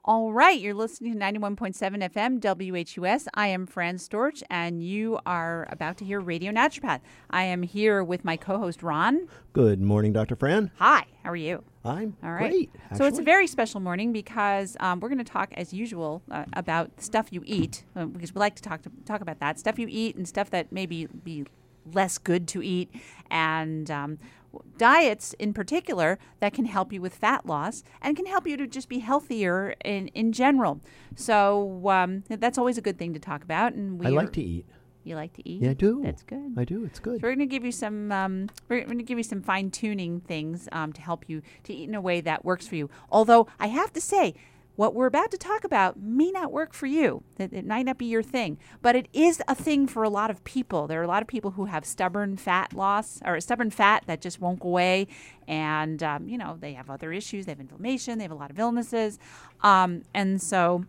All right, you're listening to 91.7 FM WHUS. I am Fran Storch, and you are about to hear Radio Naturopath. I am here with my co-host, Ron. Good morning, Dr. Fran. Hi, how are you? I'm All right. great, So it's a actually. very special morning because we're going to talk, as usual, about stuff you eat, because we like to talk about that, stuff you eat and stuff that maybe be less good to eat, and diets in particular that can help you with fat loss and can help you to just be healthier in general. So that's always a good thing to talk about. And I like to eat. You like to eat? Yeah, I do. That's good. I do. It's good. So we're going to give you some. We're going to give you some fine tuning things to help you to eat in a way that works for you. Although I have to say, what we're about to talk about may not work for you. It might not be your thing, but it is a thing for a lot of people. There are a lot of people who have stubborn fat loss or stubborn fat that just won't go away, and they have other issues. They have inflammation. They have a lot of illnesses, and so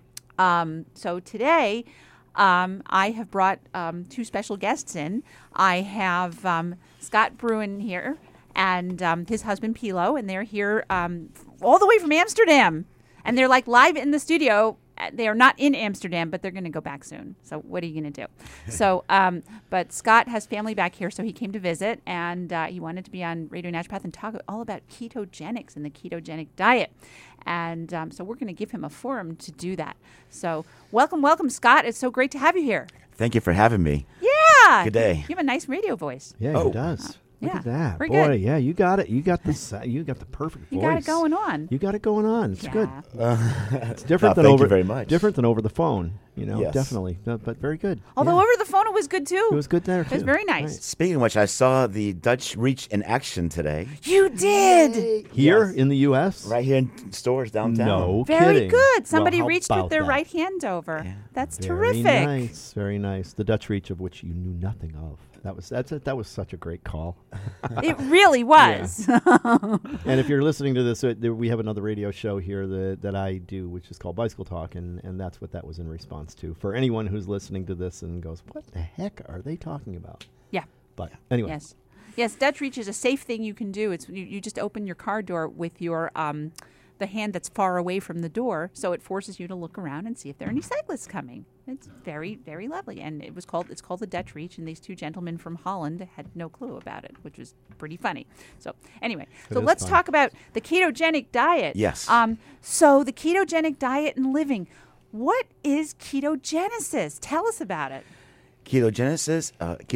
today. I have brought two special guests in. I have Scott Bruin here and his husband Pilo, and they're here all the way from Amsterdam. And they're like live in the studio. They are not in Amsterdam, but they're going to go back soon. So what are you going to do? So, but Scott has family back here, so he came to visit, and he wanted to be on Radio Naturopath and talk all about ketogenics and the ketogenic diet. And so we're going to give him a forum to do that. So welcome, Scott. It's so great to have you here. Thank you for having me. Yeah. Good day. You have a nice radio voice. Yeah, Oh. he does. Look Yeah, at that. very Boy, good. yeah, you got it. You got the you got the perfect You voice. got it going on. You got it going on. It's good. Yeah. It's different No, than thank over you very much. different than over the phone, Yes. Definitely. But very good. Although Yeah. over the phone it was good too. It was good there too. It was very nice. Speaking of which, I saw the Dutch Reach in action today, You did. Here Yes. in the US? right here in stores downtown. No Very kidding. good. Somebody Well, how reached with about their that? right hand over. Yeah. That's Very terrific. nice. Very nice. The Dutch Reach of which you knew nothing of. That was such a great call. It really was. And if you're listening to this, we have another radio show here that I do, which is called Bicycle Talk, and that's what that was in response to. For anyone who's listening to this and goes, what the heck are they talking about? Yeah. But anyway. Yes. Yes, Dutch Reach is a safe thing you can do. It's you just open your car door with your the hand that's far away from the door, so it forces you to look around and see if there are any cyclists coming. It's very, very lovely, and it's called the Dutch Reach. And these two gentlemen from Holland had no clue about it, which was pretty funny. So anyway, so is let's fun. talk about the ketogenic diet. Yes. So the ketogenic diet and living. What is ketogenesis? Tell us about it. Ketogenesis,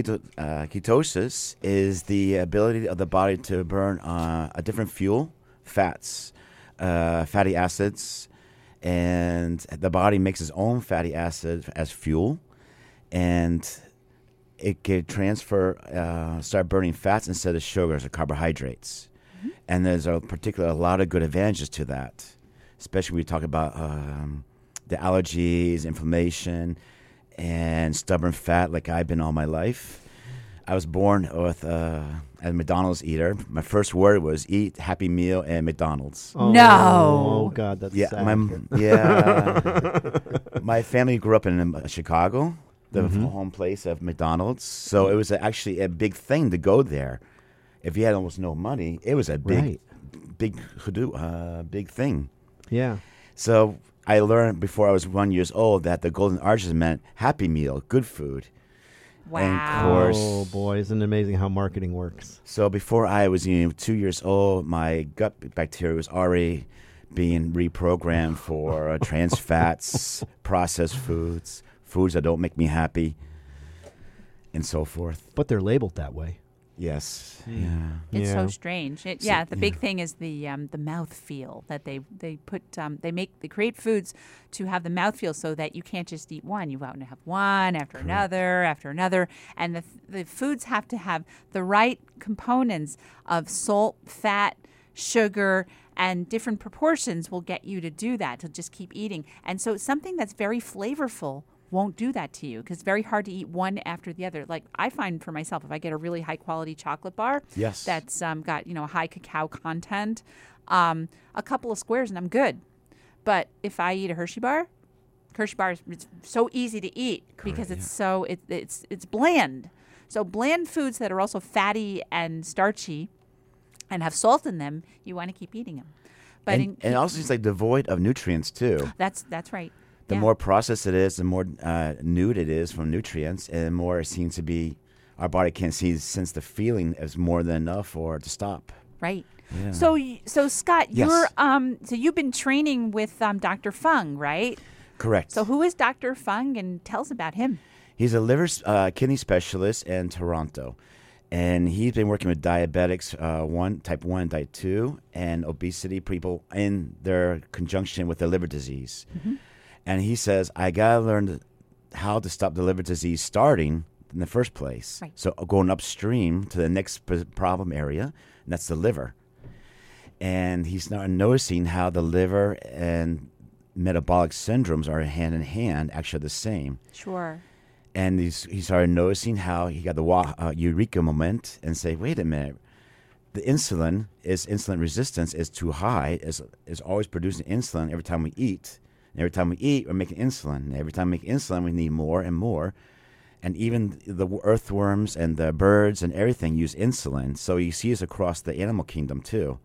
ketosis is the ability of the body to burn a different fuel, fats, fatty acids, and the body makes its own fatty acid as fuel, and it can start burning fats instead of sugars or carbohydrates. Mm-hmm. And there's a lot of good advantages to that, especially when we talk about the allergies, inflammation, and stubborn fat like I've been all my life. I was born with a McDonald's eater. My first word was eat, Happy Meal, and McDonald's. Oh, No. God, that's Yeah, sad. my family grew up in Chicago, the home place of McDonald's. So it was actually a big thing to go there. If you had almost no money, it was a Right. big thing. Yeah. So I learned before I was 1 year old that the golden arches meant Happy Meal, good food. Wow. And of course, Oh, boy, isn't it amazing how marketing works? so before I was 2 years old, my gut bacteria was already being reprogrammed for trans fats, processed foods that don't make me happy, and so forth. But they're labeled that way. Yes. Yeah. It's Yeah. so strange. The big thing is the mouth feel that they put they create foods to have the mouth feel so that you can't just eat one. You want to have one after another, and the foods have to have the right components of salt, fat, sugar, and different proportions will get you to do that, to just keep eating. And so something that's very flavorful won't do that to you because it's very hard to eat one after the other. Like I find for myself, if I get a really high quality chocolate bar Yes. that's got high cacao content, a couple of squares and I'm good. But if I eat a Hershey bar is it's so easy to eat because it's it's bland. So bland foods that are also fatty and starchy and have salt in them, you want to keep eating them. But and it also seems like devoid of nutrients too. that's right. The Yeah. more processed it is, the more nude it is from nutrients, and the more it seems to be our body can't sense the feeling as more than enough for it to stop. Right. Yeah. So Scott, Yes. so you've been training with Dr. Fung, right? Correct. So who is Dr. Fung, and tell us about him? He's a liver kidney specialist in Toronto, and he's been working with diabetics, type 1, type 2, and obesity people in their conjunction with the liver disease. Mm-hmm. And he says, I got to learn how to stop the liver disease starting in the first place. Right. So going upstream to the next problem area, and that's the liver. And he's now noticing how the liver and metabolic syndromes are hand in hand, actually the same. Sure. And he started noticing how he got the eureka moment and say, wait a minute, the insulin resistance is too high, is always producing insulin every time we eat. And every time we eat, we're making insulin. And every time we make insulin, we need more and more. And even the earthworms and the birds and everything use insulin. So you see this across the animal kingdom too.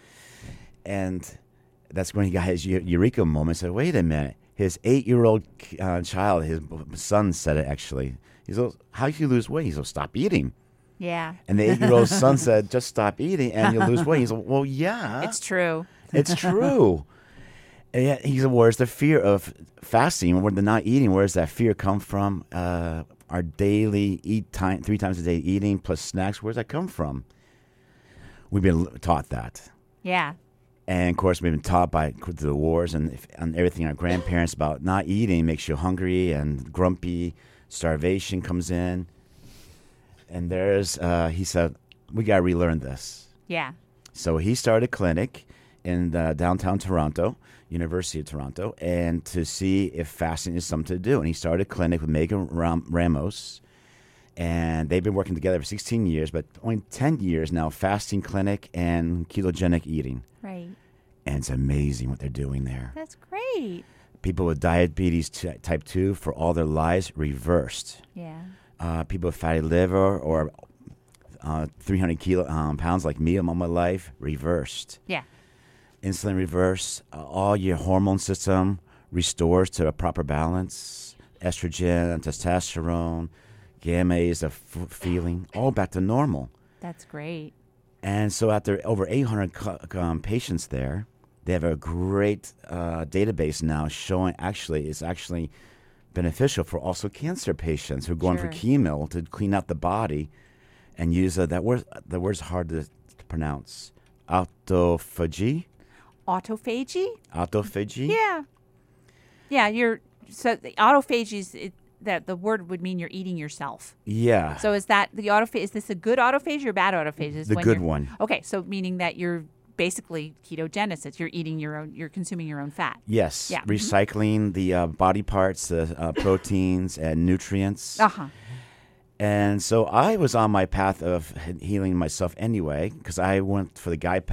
And that's when he got his eureka moment. Said, wait a minute. His 8-year-old child, his son said it actually. He said, how can you lose weight? He said, stop eating. Yeah. And the 8-year-old son said, just stop eating and you'll lose weight. He said, well, yeah. It's true. It's true. And yet he said, where's the fear of fasting? Where the not eating, where does that fear come from? Our daily 3 times a day eating plus snacks, where does that come from? We've been taught that. Yeah. And, of course, we've been taught by the wars and everything, our grandparents, about not eating makes you hungry and grumpy. Starvation comes in. And he said, we got to relearn this. Yeah. So he started a clinic in downtown Toronto, University of Toronto, and to see if fasting is something to do. And he started a clinic with Megan Ramos. And they've been working together for 16 years, but only 10 years now, fasting clinic and ketogenic eating. Right. And it's amazing what they're doing there. That's great. People with diabetes type 2 for all their lives reversed. Yeah. People with fatty liver or 300 pounds like me, I'm all my life, reversed. Yeah. Insulin reverse. All your hormone system restores to a proper balance. Estrogen, testosterone, gametes, the feeling, all back to normal. That's great. And so after over 800 patients there, they have a great database now showing it's actually beneficial for also cancer patients who are going for chemo to clean out the body and use that word. The word's hard to pronounce. Autophagy? Autophagy? Yeah. Yeah, so the autophagy is that the word would mean you're eating yourself. Yeah. So is that the autophagy? Is this a good autophagy or bad autophagy? The good one. Okay, so meaning that you're basically ketogenesis. You're eating you're consuming your own fat. Yes. Yeah. Recycling the body parts, the proteins and nutrients. Uh-huh. And so I was on my path of healing myself anyway because I went for the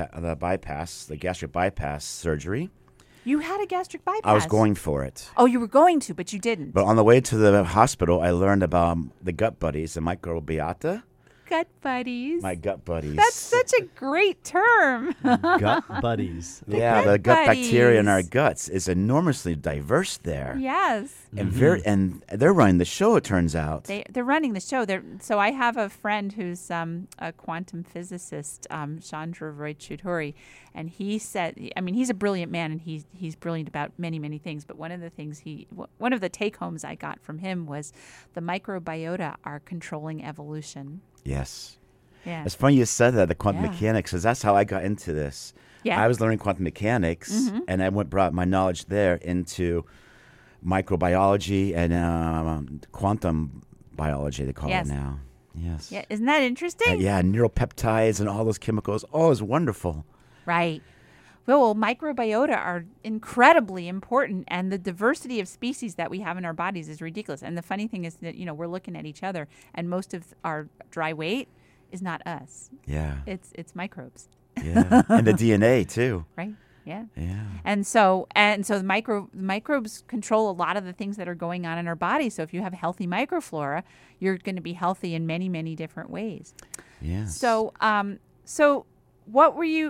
gastric bypass surgery. You had a gastric bypass. I was going for it. Oh, you were going to, but you didn't. But on the way to the hospital, I learned about the gut buddies, the microbiota. Gut buddies. My gut buddies. That's such a great term. Gut buddies. Yeah, the gut bacteria in our guts is enormously diverse there. Yes. And and they're running the show, it turns out. They're running the show. So I have a friend who's a quantum physicist, Chandra Roy Chudhuri, and he said, I mean, he's a brilliant man, and he's brilliant about many, many things. But one of the take homes I got from him was the microbiota are controlling evolution. Yes. Yeah. It's funny you said that, the quantum mechanics, because that's how I got into this. Yeah. I was learning quantum mechanics, and I brought my knowledge there into microbiology and quantum biology, they call it now. Yes. Yeah. Isn't that interesting? Yeah, neuropeptides and all those chemicals. Oh, it's wonderful. Right. Well, microbiota are incredibly important, and the diversity of species that we have in our bodies is ridiculous. And the funny thing is that, we're looking at each other, and most of our dry weight is not us. Yeah. It's microbes. Yeah. And the DNA, too. Right? Yeah. Yeah. And so the microbes control a lot of the things that are going on in our body. So if you have healthy microflora, you're going to be healthy in many, many different ways. Yes. So what were you...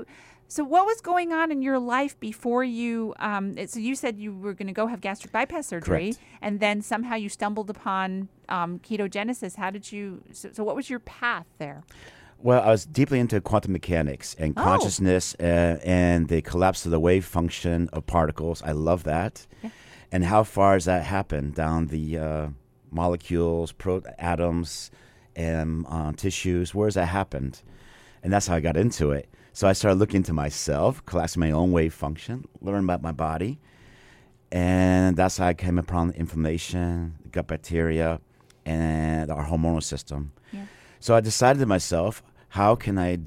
So what was going on in your life before you? So you said you were going to go have gastric bypass surgery, Correct. and then somehow you stumbled upon ketogenesis. How did you? So what was your path there? Well, I was deeply into quantum mechanics and Oh. consciousness and the collapse of the wave function of particles. I love that. Yeah. And how far has that happened down the molecules, atoms, and tissues? Where has that happened? And that's how I got into it. So I started looking into myself, collapsing my own wave function, learning about my body. And that's how I came upon inflammation, gut bacteria, and our hormonal system. Yeah. So I decided to myself, how can I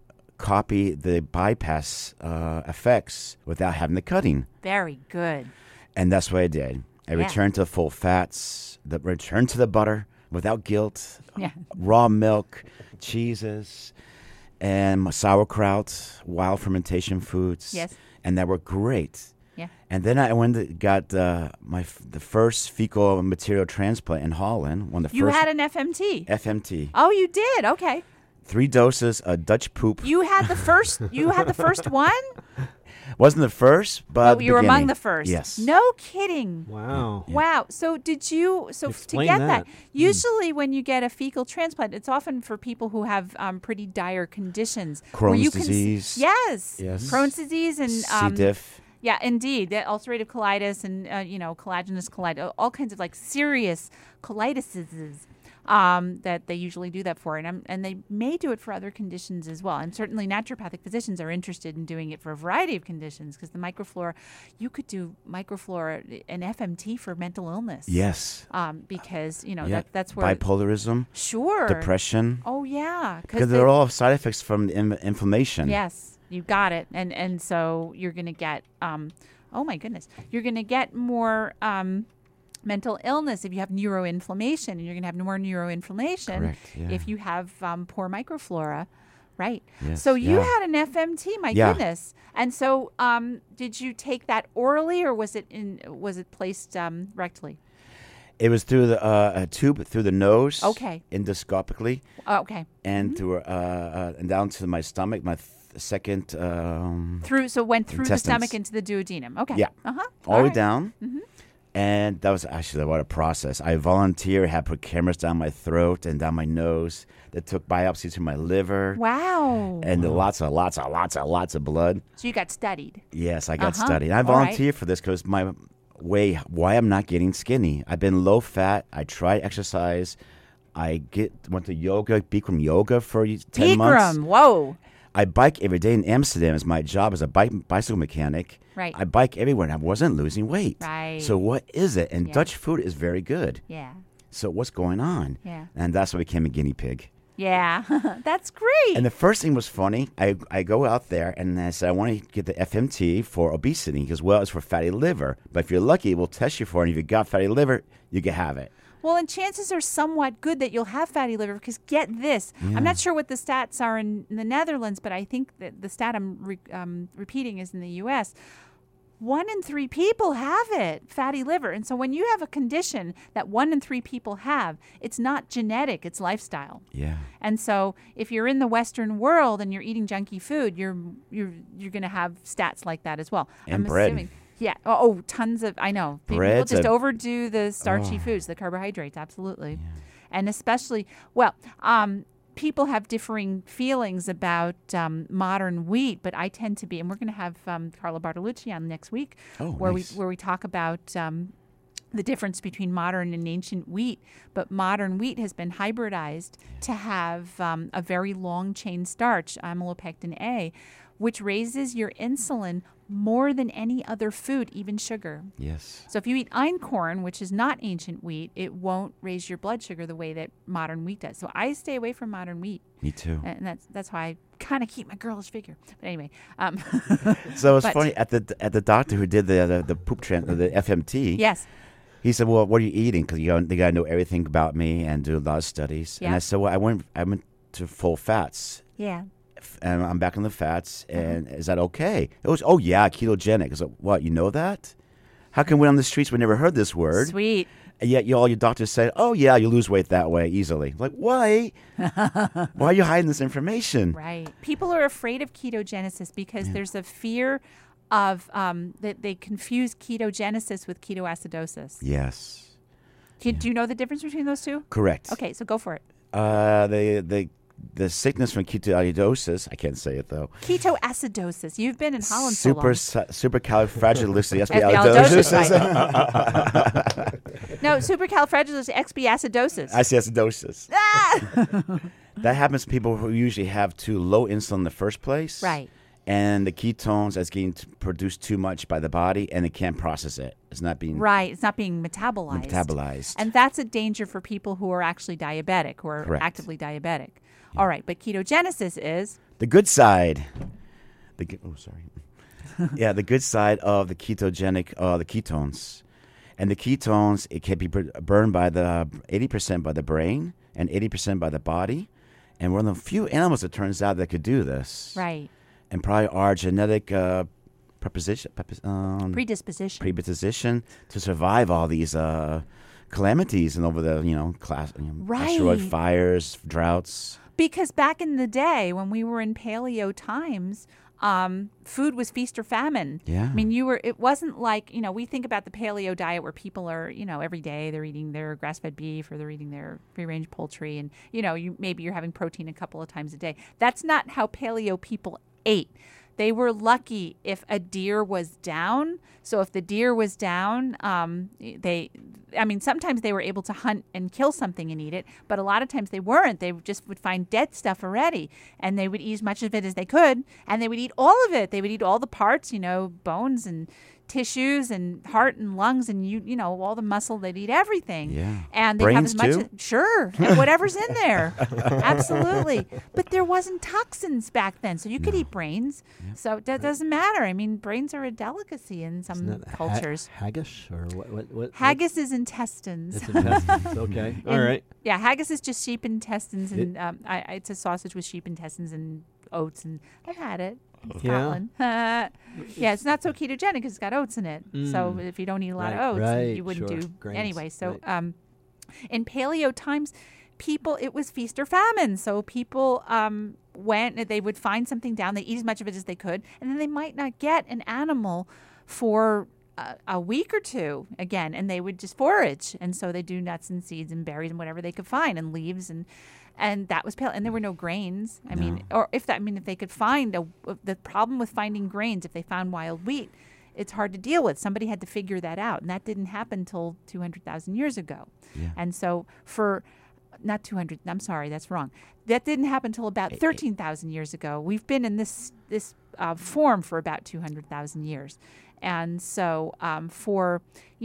copy the bypass effects without having the cutting? Very good. And that's what I did. I Yeah. returned to full fats, returned to the butter without guilt, Yeah. raw milk, cheeses, and sauerkraut, wild fermentation foods. Yes. And that were great. Yeah. And then I went and got the first fecal material transplant in Holland. One of the You first had an FMT. FMT. Oh, you did. Okay. 3 doses of Dutch poop. You had the first. You had the first one. Wasn't the first, but Oh, you were among the first. Yes. No kidding. Wow. Wow. So did you? So Explain to get that. usually when you get a fecal transplant, it's often for people who have pretty dire conditions. where Crohn's you can disease. Yes. Yes. Crohn's disease and C. diff. yeah, indeed, the ulcerative colitis and collagenous colitis, all kinds of like serious colitises. That they usually do that for, and they may do it for other conditions as well. And certainly, naturopathic physicians are interested in doing it for a variety of conditions because the microflora, you could do microflora and FMT for mental illness. Yes. Because Yeah. that's where Bipolarism, sure depression. Oh yeah, Because they're all side effects from the inflammation. Yes, you got it. And so you're going to get, oh my goodness, you're going to get more mental illness if you have neuroinflammation, and you're going to have more neuroinflammation Correct, yeah. if you have poor microflora. Right. Yes, So you yeah. had an FMT, my Yeah. goodness. And so did you take that orally or was it placed rectally? It was through a tube through the nose. Okay. Endoscopically, Oh, okay. and through and down to my stomach, my second. Went through the Intestines. stomach into the duodenum. Okay. Yeah. Uh-huh. all the way right. down. Mm-hmm. And that was actually what a process. I volunteered, had put cameras down my throat and down my nose that took biopsies from my liver. Wow. And lots of blood. So you got studied. Yes, I got Uh-huh. studied. I All right. volunteered for this because why I'm not getting skinny. I've been low fat. I tried exercise. I went to yoga, Bikram yoga for 10 months. Bikram. Whoa. I bike every day in Amsterdam as my job as a bicycle mechanic. Right. I bike everywhere and I wasn't losing weight. Right. So what is it? And Yeah. Dutch food is very good. Yeah. So what's going on? Yeah. And that's why I became a guinea pig. Yeah. That's great. And the first thing was funny. I go out there and I said, I want to get the FMT for obesity because, well, it's for fatty liver. But if you're lucky, we'll test you for it. And if you got fatty liver, you can have it. Well, and chances are somewhat good that you'll have fatty liver because get this. I'm not sure what the stats are in the Netherlands, but I think that the stat I'm repeating is in the U.S. 1 in 3 people have it, fatty liver. And so when you have a condition that 1 in 3 people have, it's not genetic, it's lifestyle. Yeah. And so if you're in the Western world and you're eating junky food, you're going to have stats like that as well. And I'm bread. assuming. Yeah. Oh, tons of, I know. People Bread's just a- overdo the starchy foods, the carbohydrates, absolutely. And especially, people have differing feelings about modern wheat, but I tend to be, and we're going to have Carla Bartolucci on next week, Oh, where nice. we talk about the difference between modern and ancient wheat. But modern wheat has been hybridized to have a very long chain starch, amylopectin A, which raises your insulin more than any other food, even sugar. Yes. So if you eat einkorn, which is not ancient wheat, it won't raise your blood sugar the way that modern wheat does. So I stay away from modern wheat, Me too. and that's why I kind of keep my girlish figure. But anyway, So it's but- funny at the doctor who did the poop the FMT. yes, He said, "Well, what are you eating? Because they got to know everything about me and do a lot of studies." And Yeah. I said, "Well, I went to full fats, yeah, and I'm back on the fats. And is that okay?" It was, "Oh yeah, ketogenic." I said, "What? You know that? How come we on the streets we never heard this word?" sweet. And yet all your doctors say, oh, yeah, you lose weight that way easily. Like, why? Why are you hiding this information? Right. People are afraid of ketogenesis because there's a fear of that they confuse ketogenesis with ketoacidosis. Yes. Do you know the difference between those two? Correct. Okay, so go for it. The sickness from ketoacidosis, I can't say it though. Ketoacidosis. You've been in Holland so long. Supercalifragilisticexpialidocious. No, supercalifragilisticexpialidocious. Acidosis. Ah! That happens to people who usually have too low insulin in the first place. Right. And the ketones that's getting produced too much by the body, and it can't process it. It's not being right. It's not being metabolized. And that's a danger for people who are actually diabetic, who are Correct. actively diabetic. Yeah. All right, but ketogenesis is the good side. The good side of the ketogenic, the ketones, and the ketones it can be burned by the 80% by the brain and 80% by the body, and we're one of the few animals it turns out that could do this. Right. And probably our genetic predisposition to survive all these calamities and over the asteroid fires, droughts. Because back in the day when we were in paleo times, food was feast or famine. Yeah. I mean, it wasn't like, we think about the paleo diet where people are, every day they're eating their grass-fed beef or they're eating their free-range poultry and, maybe you're having protein a couple of times a day. That's not how paleo people ate. They were lucky if a deer was down. So if the deer was down, sometimes they were able to hunt and kill something and eat it, but a lot of times they weren't. They just would find dead stuff already, and they would eat as much of it as they could, and they would eat all of it. They would eat all the parts, bones and tissues and heart and lungs and all the muscle. They'd eat everything. Yeah. And they have as much sure, and whatever's in there. Absolutely. But there wasn't toxins back then, so you could eat brains. Yeah. So that doesn't matter. I mean, brains are a delicacy in some cultures. Haggis or what? Haggis is intestines. It's intestines. Okay. All right. Yeah, haggis is just sheep intestines, and it's a sausage with sheep intestines and oats, and I've had it. Scotland. Yeah, it's not so ketogenic because it's got oats in it. So if you don't eat a lot of oats, you wouldn't do grains. Anyway. So in paleo times, it was feast or famine. So people they would find something down, they eat as much of it as they could, and then they might not get an animal for a week or two again, and they would just forage. And so they do nuts and seeds and berries and whatever they could find and leaves and that was paleo, and there were no grains. If they could find the problem with finding grains, if they found wild wheat, it's hard to deal with. Somebody had to figure that out, and that didn't happen until 200,000 years ago. Yeah. And so not 200. I'm sorry, that's wrong. That didn't happen until about 13,000 years ago. We've been in this form for about 200,000 years, and so for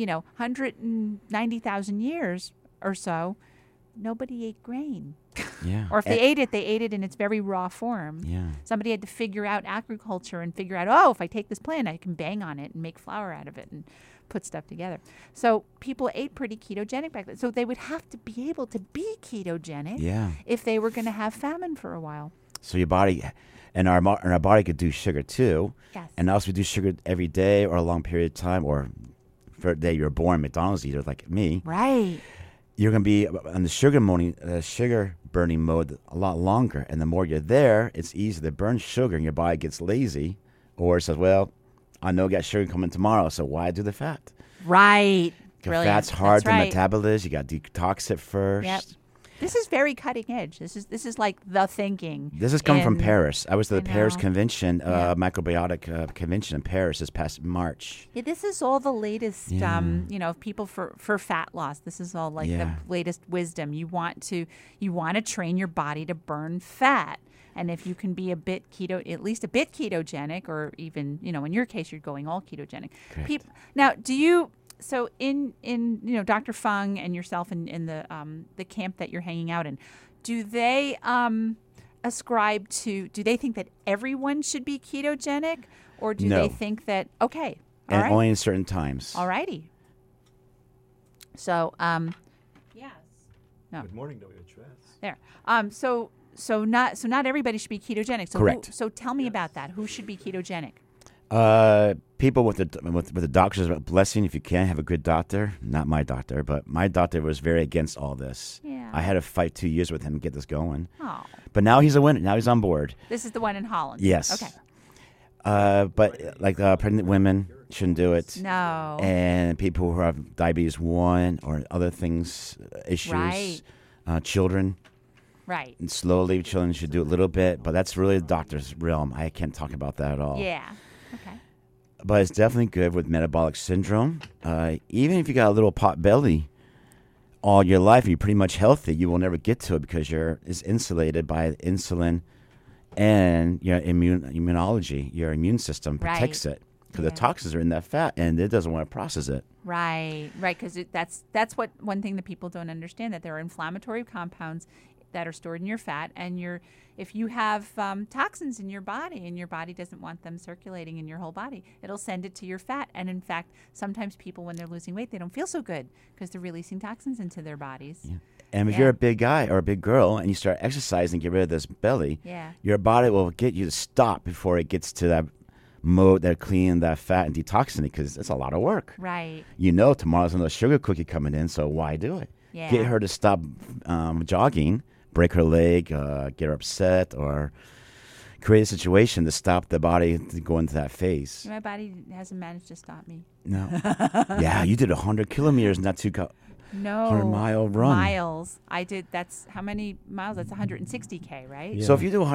190,000 years or so, nobody ate grain. Yeah. Or if they ate it in its very raw form. Yeah. Somebody had to figure out agriculture and figure out, if I take this plant, I can bang on it and make flour out of it and put stuff together. So people ate pretty ketogenic back then. So they would have to be able to be ketogenic if they were going to have famine for a while. So your body and our body could do sugar too. Yes. And also we do sugar every day or a long period of time, or for a day you're born McDonald's eater like me. Right. You're going to be on the sugar burning mode a lot longer. And the more you're there, it's easy to burn sugar and your body gets lazy or says, well, I know I got sugar coming tomorrow, so why do the fat? Right. Because fat's hard to metabolize. You got to detox it first. Yep. This is very cutting edge. This is like the thinking. This is coming from Paris. I was at the Paris Convention, microbiotic convention in Paris this past March. Yeah, this is all the latest, people for fat loss. This is all like the latest wisdom. You want to train your body to burn fat. And if you can be at least a bit ketogenic, or even, in your case, you're going all ketogenic. Now, do you... So in Dr. Fung and yourself in the camp that you're hanging out in, do they ascribe to? Do they think that everyone should be ketogenic, or do they think that only in certain times? All righty. So yes. No. Good morning, WHS. There. So not everybody should be ketogenic. So correct. So tell me about that. Who should be ketogenic? People with the doctor's blessing, if you can, have a good doctor. Not my doctor, but my doctor was very against all this. Yeah. I had to fight 2 years with him to get this going. Oh. But now he's a winner. Now he's on board. This is the one in Holland. Yes. Okay. But like pregnant women shouldn't do it. No. And people who have diabetes 1 or other things, issues, Right. Children. Right. And slowly, children should do a little bit, but that's really the doctor's realm. I can't talk about that at all. Yeah. Okay. But it's definitely good with metabolic syndrome. Even if you got a little pot belly all your life and you're pretty much healthy, you will never get to it because it's insulated by insulin and your immunology. Your immune system protects it because the toxins are in that fat and it doesn't want to process it. Right. Right. Because that's what one thing that people don't understand, that there are inflammatory compounds that are stored in your fat, and if you have toxins in your body and your body doesn't want them circulating in your whole body, it'll send it to your fat. And in fact, sometimes people, when they're losing weight, they don't feel so good because they're releasing toxins into their bodies. Yeah. And if you're a big guy or a big girl and you start exercising, get rid of this belly, your body will get you to stop before it gets to that mode that clean that fat and detoxing it, because it's a lot of work. Right. Tomorrow's another sugar cookie coming in, so why do it? Yeah. Get her to stop jogging, break her leg, get her upset, or create a situation to stop the body to go into that phase. My body hasn't managed to stop me. No. Yeah, you did 100 kilometers not too. No. 100-mile run. Miles. I did. That's how many miles? That's 160K, right? Yeah. So if you do a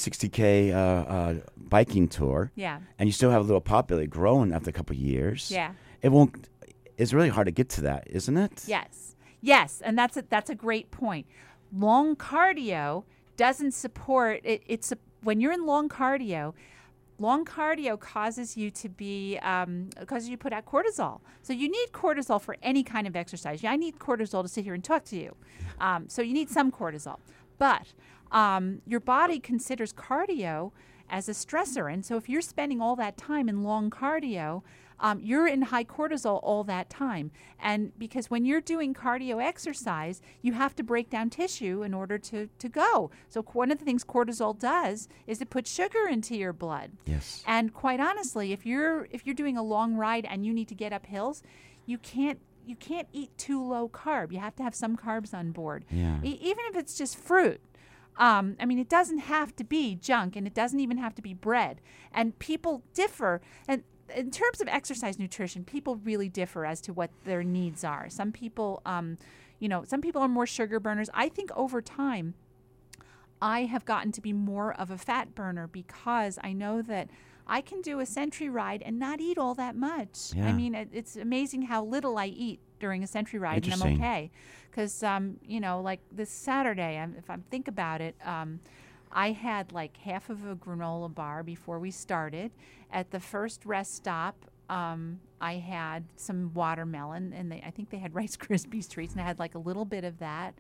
160K biking tour, Yeah. and you still have a little pot belly growing after a couple of years, Yeah. it won't. It's really hard to get to that, isn't it? Yes. Yes, and that's a great point. Long cardio doesn't support it. When you're in long cardio causes you to be causes you to put out cortisol. So you need cortisol for any kind of exercise. I need cortisol to sit here and talk to you. So you need some cortisol, but your body considers cardio as a stressor, and so if you're spending all that time in long cardio, you're in high cortisol all that time. And because when you're doing cardio exercise, you have to break down tissue in order to go. So one of the things cortisol does is it puts sugar into your blood. Yes. And quite honestly, if you're doing a long ride and you need to get up hills, you can't eat too low carb. You have to have some carbs on board. Yeah. Even if it's just fruit. It doesn't have to be junk, and it doesn't even have to be bread. And people differ. And in terms of exercise nutrition, people really differ as to what their needs are. Some people, some people are more sugar burners. I think over time, I have gotten to be more of a fat burner because I know that I can do a century ride and not eat all that much. Yeah. I mean, it's amazing how little I eat during a century ride, and I'm okay. Because, like this Saturday, if I think about it, I had like half of a granola bar before we started. At the first rest stop, I had some watermelon, and I think they had Rice Krispies treats, and I had like a little bit of that.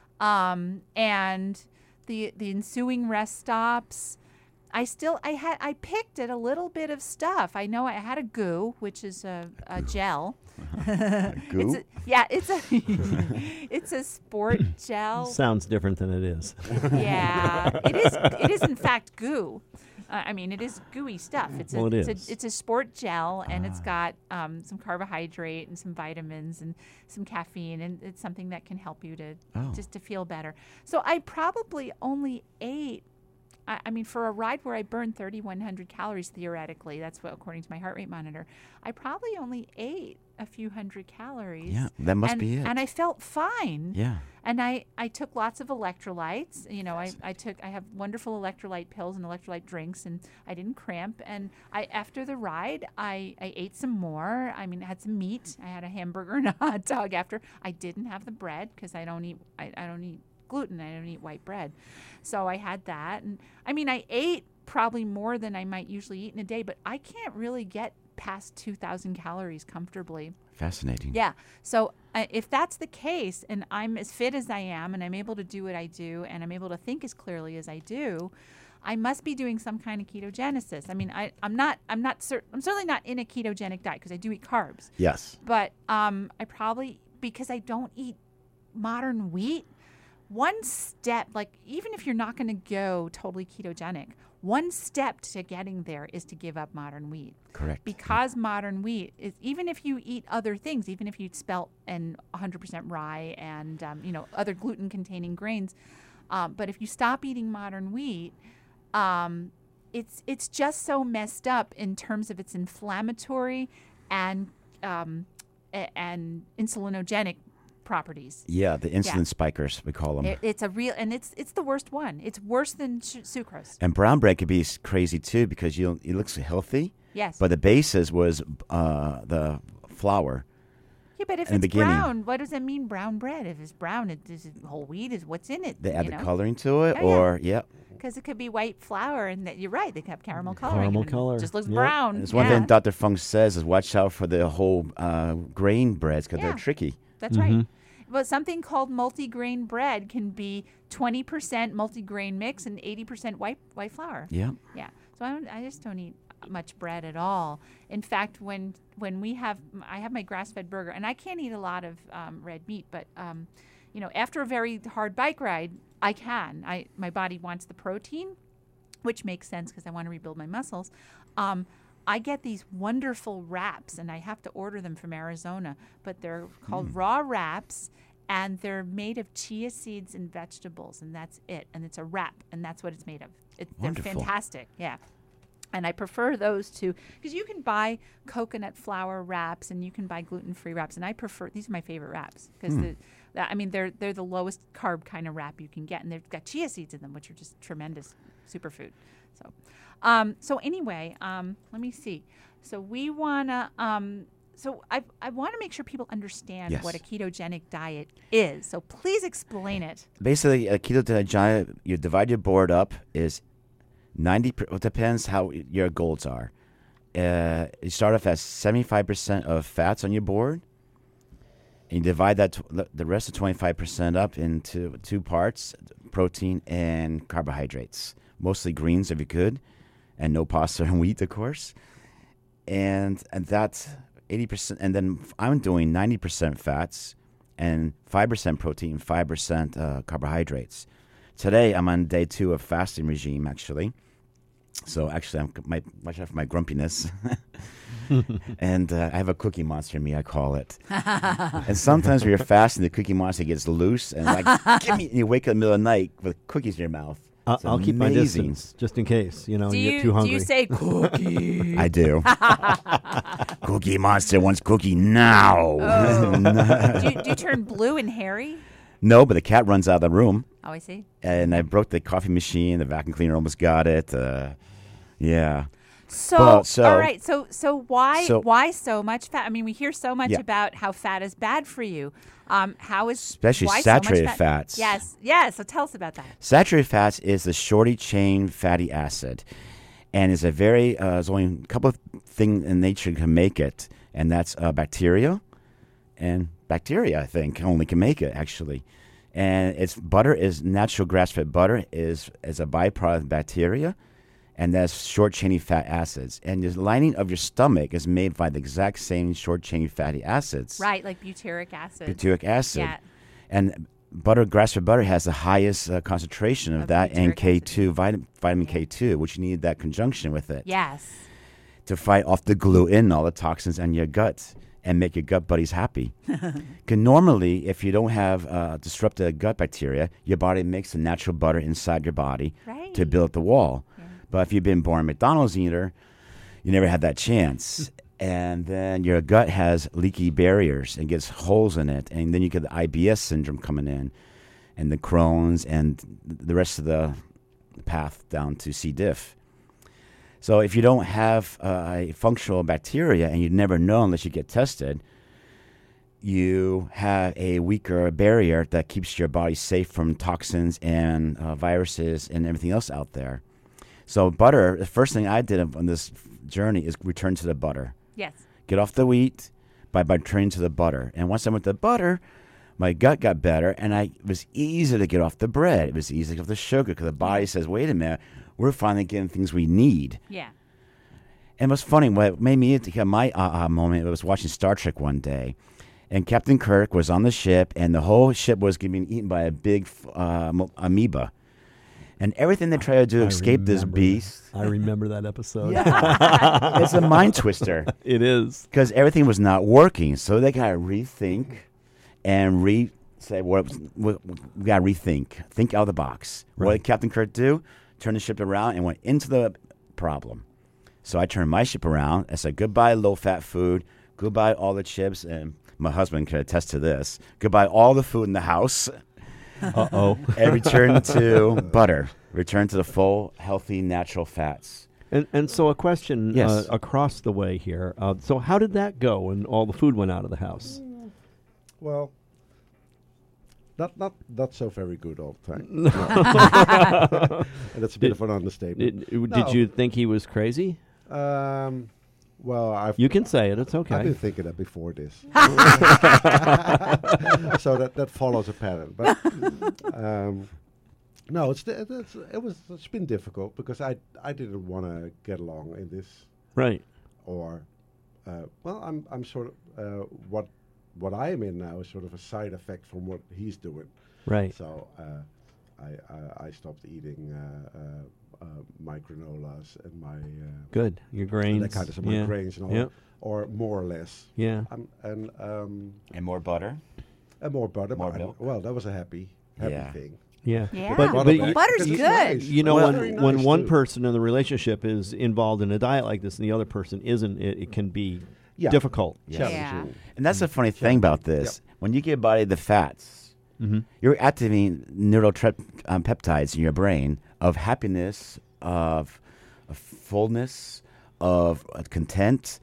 And the ensuing rest stops, I picked at a little bit of stuff. I know I had a goo, which is a gel. Goo? It's a sport gel. Sounds different than it is. Yeah, it is in fact goo. It is gooey stuff. It's a sport gel, and it's got some carbohydrate and some vitamins and some caffeine, and it's something that can help you to just to feel better. So I probably only ate. For a ride where I burned 3,100 calories theoretically, that's what according to my heart rate monitor, I probably only ate a few hundred calories. Yeah, that must be it. And I felt fine. Yeah. And I took lots of electrolytes. I have wonderful electrolyte pills and electrolyte drinks, and I didn't cramp. And after the ride, I ate some more. I had some meat. I had a hamburger and a hot dog after. I didn't have the bread because I don't eat gluten. I don't eat white bread. So I had that. And I ate probably more than I might usually eat in a day, but I can't really get past 2,000 calories comfortably. Fascinating. Yeah. So if that's the case, and I'm as fit as I am, and I'm able to do what I do, and I'm able to think as clearly as I do, I must be doing some kind of ketogenesis. I'm certainly not in a ketogenic diet because I do eat carbs. Yes. But I probably, because I don't eat modern wheat, one step, like even if you're not going to go totally ketogenic, one step to getting there is to give up modern wheat. Correct. Because modern wheat is, even if you eat other things, even if you eat spelt and 100% rye and other gluten-containing grains, but if you stop eating modern wheat, it's just so messed up in terms of its inflammatory and insulinogenic properties. Yeah, the insulin spikers, we call them. It's a real, and it's the worst one. It's worse than sucrose. And brown bread could be crazy too because it looks healthy. Yes. But the basis was the flour. Yeah, but if in the it's beginning. brown, what does it mean, brown bread? If it's brown, is it whole wheat? Is what's in it? They add you the know? coloring to it, Oh, or yeah. Because it could be white flour, and you're right. They could have caramel coloring. Caramel and color. It just looks Yep. brown. It's one thing Dr. Funk says is watch out for the whole grain breads because Yeah. they're tricky. That's right. But something called multigrain bread can be 20% multigrain mix and 80% white flour. Yeah. Yeah. So I just don't eat much bread at all. In fact, when I have my grass-fed burger, and I can't eat a lot of red meat, but after a very hard bike ride, I can. My body wants the protein, which makes sense because I want to rebuild my muscles. I get these wonderful wraps, and I have to order them from Arizona, but they're called raw wraps, and they're made of chia seeds and vegetables, and that's it. And it's a wrap, and that's what it's made of. They're Wonderful. fantastic, yeah. And I prefer those to, because you can buy coconut flour wraps and you can buy gluten-free wraps, and I prefer, these are my favorite wraps because they're the lowest carb kind of wrap you can get, and they've got chia seeds in them, which are just tremendous superfood. So anyway, let me see. So we wanna, so I want to make sure people understand Yes. what a ketogenic diet is. So please explain it. Basically, a ketogenic diet, you divide your board up is 90. It depends how your goals are. You start off at 75% of fats on your board, and you divide that the rest of 25% up into two parts: protein and carbohydrates. Mostly greens if you could, and no pasta and wheat, of course. And that's 80%. And then I'm doing 90% fats and 5% protein, 5% carbohydrates. Today I'm on day 2 of fasting regime, actually. So actually, watch out for my grumpiness. And I have a cookie monster in me, I call it. And sometimes when you're fasting, the cookie monster gets loose and give me. And you wake up in the middle of the night with cookies in your mouth. I'll keep my distance just in case, you get too hungry. Do you say cookie? I do. Cookie monster wants cookie now. Oh. do you turn blue and hairy? No, but the cat runs out of the room. Oh, I see. And I broke the coffee machine. The vacuum cleaner almost got it. Yeah. So, all right. So why so much fat? I mean, we hear so much about how fat is bad for you. How is especially why saturated so much fats? Yes. So tell us about that. Saturated fats is the shorty chain fatty acid, and is there's only a couple of things in nature can make it, and that's bacteria, and bacteria I think only can make it actually. And it's butter is natural grass-fed butter is a byproduct of bacteria. And that's short-chain fatty acids. And the lining of your stomach is made by the exact same short-chain fatty acids. Right, like butyric acid. Butyric acid. Yeah. And grass-fed butter has the highest concentration of that and K2, vitamin K2, which you need that conjunction with it. Yes. To fight off the gluten, all the toxins in your gut, and make your gut buddies happy. Because normally, if you don't have disrupted gut bacteria, your body makes the natural butter inside your body to build the wall. But if you've been born a McDonald's eater, you never had that chance. And then your gut has leaky barriers and gets holes in it. And then you get the IBS syndrome coming in and the Crohn's and the rest of the path down to C. diff. So if you don't have a functional bacteria, and you never know unless you get tested, you have a weaker barrier that keeps your body safe from toxins and viruses and everything else out there. So butter, the first thing I did on this journey is return to the butter. Yes. Get off the wheat by returning to the butter. And once I went to the butter, my gut got better, and it was easy to get off the bread. It was easy to get off the sugar because the body says, wait a minute, we're finally getting things we need. Yeah. And it was funny, what made me have my aha moment, I was watching Star Trek one day, and Captain Kirk was on the ship, and the whole ship was being eaten by a big amoeba. And everything they try to do to escape this beast. I remember that episode. Yeah. It's a mind twister. It is. Because everything was not working. So they got to rethink and say, we got to rethink. Think out of the box. Right. What did Captain Kirk do? Turn the ship around and went into the problem. So I turned my ship around. I said, goodbye low-fat food. Goodbye all the chips. And my husband can attest to this. Goodbye all the food in the house. Uh-oh. And return to butter. Return to the full, healthy, natural fats. And so a question Yes. across the way here. So how did that go when all the food went out of the house? Well, not so very good all the time. No. And that's a bit of an understatement. Did you think he was crazy? Well, You can say it. It's okay. I've been thinking that before this. So that follows a pattern. But no, it's been difficult because I didn't want to get along in this, Right. or well, I'm sort of what I am in now is sort of a side effect from what he's doing. Right. So I stopped eating my granolas and my Good. Your grains. that kind of stuff, my grains and all, Yep. or more or less. Yeah. And more butter. more butter. More but milk. Well, that was a happy Yeah. thing. Yeah. Yeah. But Butter's It's good. nice. you know, Well, when very when nice one too. person in the relationship is involved in a diet like this and the other person isn't, it can be Yeah. difficult. Yes. Challenging. And that's the funny thing about this. When you give body the fats, you're activating neuropeptides in your brain of happiness, of fullness, of content.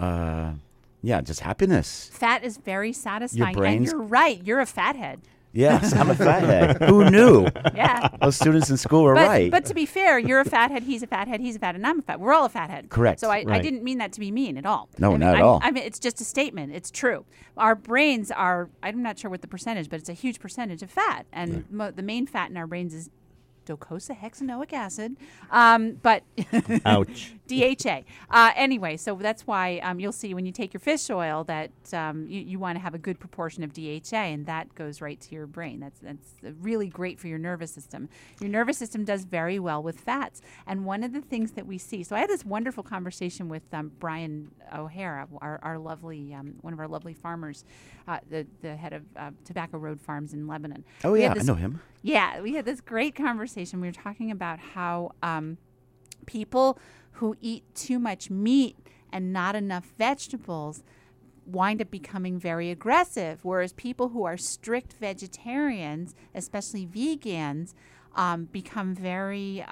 Just happiness. Fat is very satisfying. And brain's- you're right. You're a fathead. Yes, I'm a fathead. Who knew? Yeah. Those students in school were right. But to be fair, you're a fathead, he's a fathead, he's a fathead, and I'm a fathead. We're all a fathead. Correct. So I Right. didn't mean that to be mean at all. No, I mean, not at all. I mean, it's just a statement. It's true. Our brains are, I'm not sure what the percentage, but it's a huge percentage of fat. And the main fat in our brains is docosahexaenoic acid, but Ouch. DHA. Anyway, so that's why you'll see when you take your fish oil that you want to have a good proportion of DHA, and that goes right to your brain. That's really great for your nervous system. Your nervous system does very well with fats. And one of the things that we see, so I had this wonderful conversation with Brian O'Hara, our lovely, one of our lovely farmers, the head of Tobacco Road Farms in Lebanon. Oh, We yeah, had I this- know him. Yeah, we had this great conversation. We were talking about how people who eat too much meat and not enough vegetables wind up becoming very aggressive, whereas people who are strict vegetarians, especially vegans, become very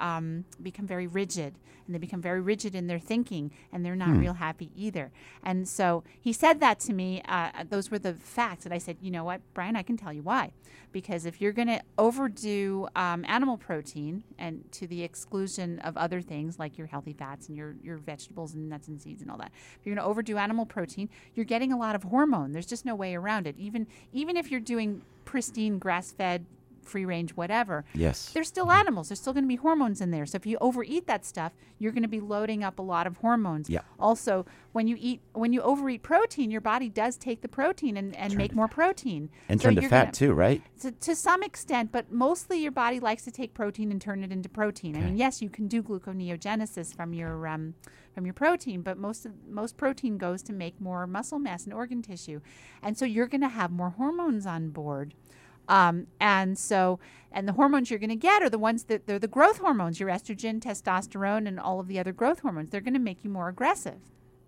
rigid, and they become very rigid in their thinking, and they're not real happy either. And so he said that to me. Those were the facts, and I said, you know what, Brian, I can tell you why. Because if you're going to overdo animal protein and to the exclusion of other things like your healthy fats and your vegetables and nuts and seeds and all that, if you're going to overdo animal protein, you're getting a lot of hormone. There's just no way around it. Even if you're doing pristine grass-fed, free-range, whatever, Yes. they're still animals. There's still going to be hormones in there. So if you overeat that stuff, you're going to be loading up a lot of hormones. Yeah. Also, when you overeat protein, your body does take the protein and make more protein. And So turn to you're fat gonna- too, right? to some extent, but mostly your body likes to take protein and turn it into protein. I mean, Okay. yes, you can do gluconeogenesis from your protein, but most protein goes to make more muscle mass and organ tissue, and so you're going to have more hormones on board. And the hormones you're going to get are the ones they're the growth hormones, your estrogen, testosterone, and all of the other growth hormones. They're going to make you more aggressive.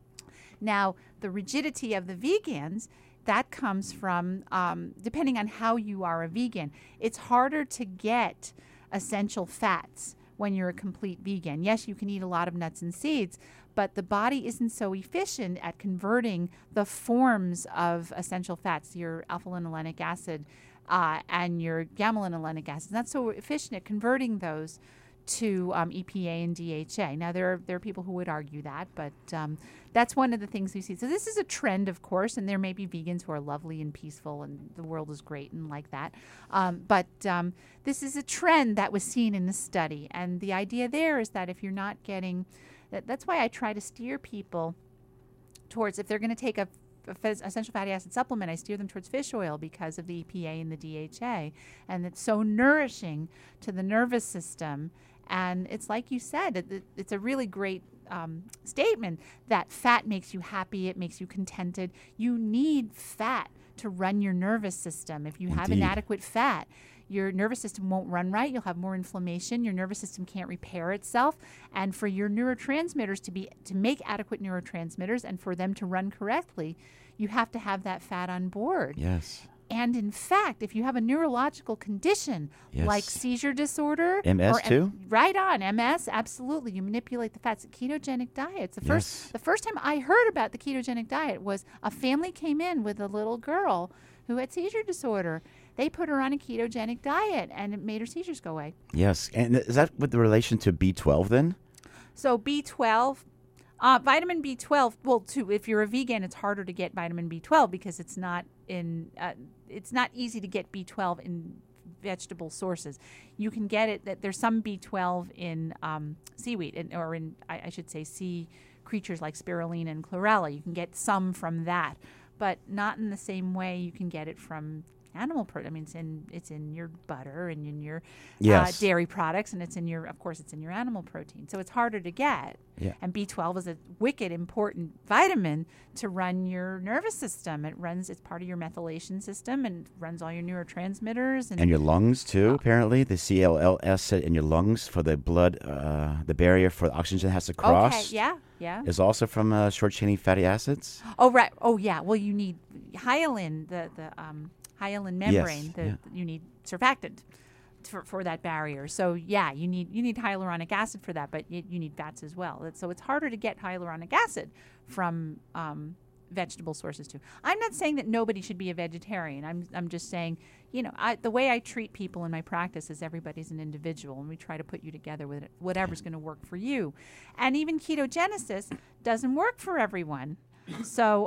Now, the rigidity of the vegans, that comes from, depending on how you are a vegan, it's harder to get essential fats when you're a complete vegan. Yes, you can eat a lot of nuts and seeds, but the body isn't so efficient at converting the forms of essential fats, your alpha-linolenic acid and your gamma-linolenic acid. It's not so efficient at converting those to EPA and DHA. Now, there are people who would argue that, but that's one of the things we see. So this is a trend, of course, and there may be vegans who are lovely and peaceful and the world is great and like that. But this is a trend that was seen in the study. And the idea there is that if you're not getting, that's why I try to steer people towards, if they're going to take a essential fatty acid supplement, I steer them towards fish oil because of the EPA and the DHA. And it's so nourishing to the nervous system. And it's like you said, it's a really great statement that fat makes you happy. It makes you contented. You need fat to run your nervous system. If you have Indeed. inadequate fat, your nervous system won't run right. You'll have more inflammation. Your nervous system can't repair itself. And for your neurotransmitters to make adequate neurotransmitters and for them to run correctly, you have to have that fat on board. Yes. And in fact, if you have a neurological condition Yes. like seizure disorder, MS too? right on MS, absolutely, you manipulate the fats. Ketogenic diets. The Yes. first time I heard about the ketogenic diet was a family came in with a little girl who had seizure disorder. They put her on a ketogenic diet, and it made her seizures go away. Yes. And is that with the relation to B12 then? So B12. Vitamin B12. Well, if you're a vegan, it's harder to get vitamin B12 because it's not easy to get B12 in vegetable sources. You can get it. That there's some B12 in seaweed, or in I should say sea creatures like spirulina and chlorella. You can get some from that, but not in the same way you can get it from animal protein. I mean, it's in your butter and in your Yes. dairy products, and it's in your animal protein. So it's harder to get. Yeah. And B12 is a wicked important vitamin to run your nervous system. It's part of your methylation system and runs all your neurotransmitters And your lungs too, apparently. The CLLS in your lungs for the blood, the barrier for the oxygen has to cross. Okay, yeah. Is also from short-chain fatty acids. Oh, right. Oh, yeah. Well, you need hyaline, the hyaline membrane. yeah. You need surfactant for that barrier. So yeah, you need hyaluronic acid for that, but you need fats as well. So it's harder to get hyaluronic acid from vegetable sources too. I'm not saying that nobody should be a vegetarian. I'm just saying, the way I treat people in my practice is everybody's an individual, and we try to put you together with whatever's going to work for you. And even ketogenesis doesn't work for everyone. So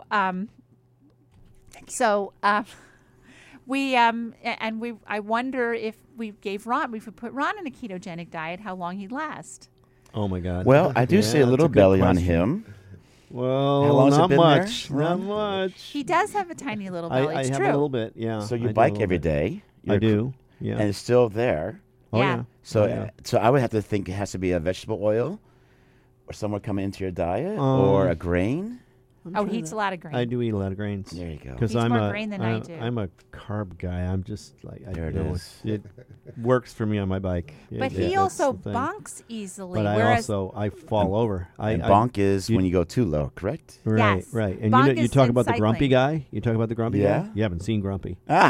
I wonder if we put Ron in a ketogenic diet, how long he'd last. Oh my God. Well, I do see a that's little good belly on question. him. Well, How long has it not been there, much. Not Ron? much. He does have a tiny little belly. I It's have true. a little bit, yeah. So I you do a bike little every bit. day. I You're do, yeah. And it's still there. Oh, Yeah. So, Oh, yeah. so I would have to think it has to be a vegetable oil, or somewhere coming into your diet, or a grain. He eats a lot of grain. I do eat a lot of grains. There you go. Because He eats I'm more a grain than I do. I'm a carb guy. I'm just like There it is. It works for me on my bike. But he that's also the thing. bonks easily. But whereas I fall over. And bonk is when you go too low, correct? Right, Yes. right. And Bonk you is talk in about the grumpy cycling. guy. You talk about the grumpy Yeah. guy. You haven't seen Grumpy. Ah,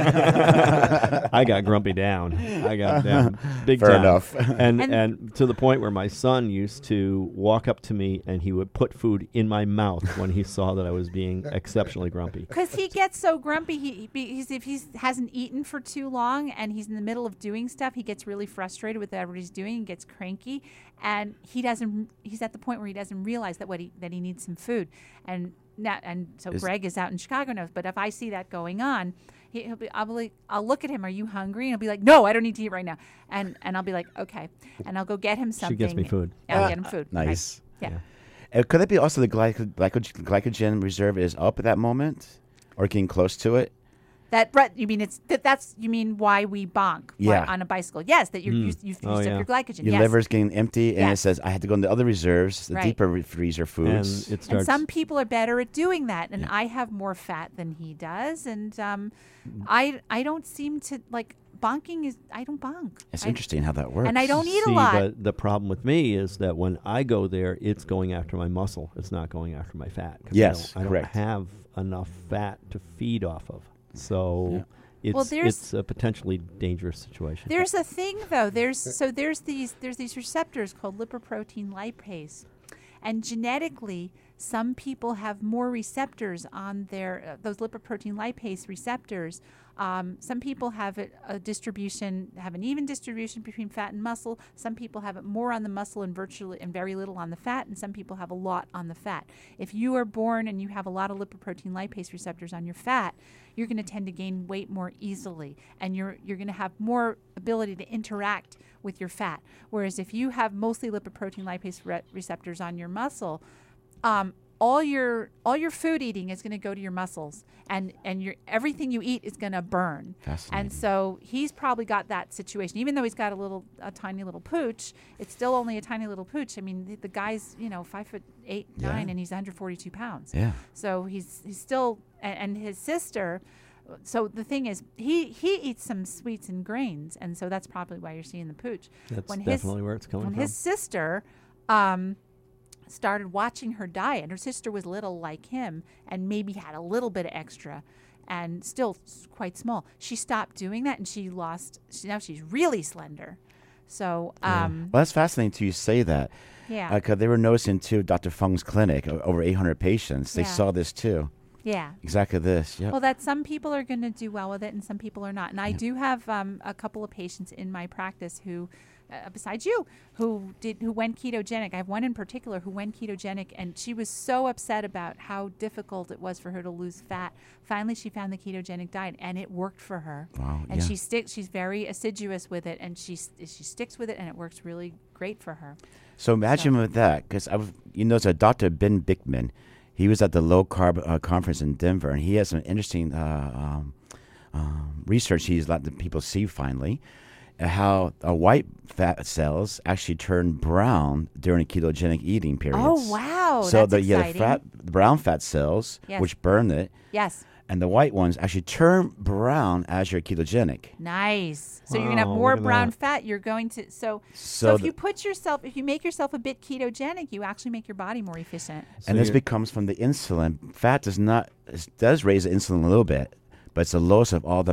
I got grumpy down. I got down big Fair time. enough. And to the point where my son used to walk up to me and he would put food in my mouth when he saw that I was being exceptionally grumpy. because he gets so grumpy, if he hasn't eaten for too long and he's in the middle of doing stuff, he gets really frustrated with whatever he's doing and gets cranky, and he's at the point where he doesn't realize that he needs some food, so Greg is out in Chicago now. But if I see that going on, I'll look at him. Are you hungry? And he'll be like, no, I don't need to eat right now. And I'll be like, okay, and I'll go get him something. She gets me food. I'll get him food. nice. Right. Yeah. Could it be also the glycogen reserve is up at that moment, or getting close to it? You mean why we bonk Yeah. on a bicycle? Yes, that you've used Oh, up yeah. your glycogen. Your yes. liver's getting empty, and it Yes. says I had to go into other reserves, the Right. deeper freezer And foods. it And starts. some people are better at doing that, and I have more fat than he does, and I don't seem to like bonking. I don't bonk. It's I- interesting how that works. And I don't eat a See, lot. but the problem with me is that when I go there, it's going after my muscle. It's not going after my fat. 'Cause Yes, I don't correct. have enough fat to feed off of. So Well, it's a potentially dangerous situation. There's a thing though. There's these receptors called lipoprotein lipase, and genetically, some people have more receptors on their those lipoprotein lipase receptors. Some people have an even distribution between fat and muscle. Some people have it more on the muscle and very little on the fat, and some people have a lot on the fat. If you are born and you have a lot of lipoprotein lipase receptors on your fat, you're going to tend to gain weight more easily, and you're going to have more ability to interact with your fat. Whereas if you have mostly lipoprotein lipase receptors on your muscle, all your food eating is going to go to your muscles, and your everything you eat is going to burn. Fascinating. And so he's probably got that situation. Even though he's got a tiny little pooch, it's still only a tiny little pooch. I mean, the guy's 5'8", 9", Yeah. and he's 142 pounds. Yeah. So he's still, and his sister. So the thing is, he eats some sweets and grains, and so that's probably why you're seeing the pooch. That's When definitely where it's coming When from. his sister started watching her diet, and her sister was little like him and maybe had a little bit of extra and still quite small. She stopped doing that, and now she's really slender. So, Well, that's fascinating too. You say that. yeah. Because they were noticing too, Dr. Fung's clinic, over 800 patients. They Yeah. saw this too. Yeah. Exactly this. Yeah. Well, that some people are going to do well with it and some people are not. And I do have a couple of patients in my practice who, besides you, who went ketogenic. I have one in particular who went ketogenic, and she was so upset about how difficult it was for her to lose fat. Finally, she found the ketogenic diet, and it worked for her. Wow, And yeah. she's very assiduous with it, and she sticks with it, and it works really great for her. So imagine with that, because Dr. Ben Bickman, he was at the low carb conference in Denver, and he has some interesting research he's let the people see finally, how white fat cells actually turn brown during ketogenic eating periods. Oh, wow. So that's exciting. the brown fat cells, Yes. which burn it, Yes. and the white ones actually turn brown as you're ketogenic. Nice. So you're going to have Wow, more look at brown that. fat. You're going to so So if you make yourself a bit ketogenic, you actually make your body more efficient. So And this you're- becomes from the insulin. Fat does raise the insulin a little bit, but it's the lowest of all the